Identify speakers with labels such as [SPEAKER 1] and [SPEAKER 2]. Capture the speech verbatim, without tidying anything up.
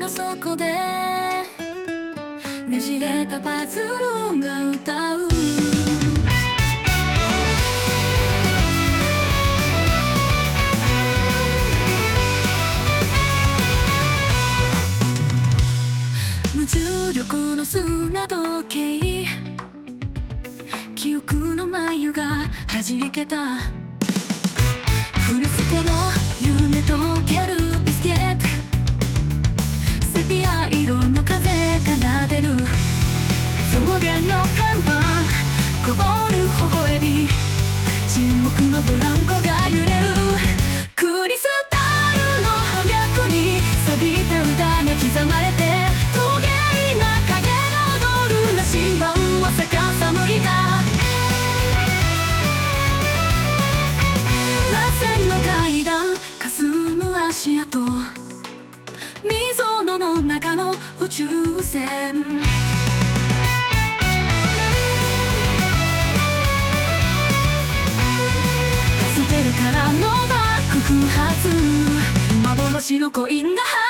[SPEAKER 1] そこでねじれたパズルが歌う。無重力の砂時計、記憶の眉がはじけた。フルステの夢とケルビスケット、セピア色の風奏でる草原の看板、こぼる微笑み、沈黙のブランコが揺れる。クリスタルの葉脈に錆びた歌が刻まれて、トゲイな影が踊る羅針盤を逆さ向いた。螺旋の階段、霞む足跡、溝の中の宇宙船。ホテルからの爆発、幻のコインが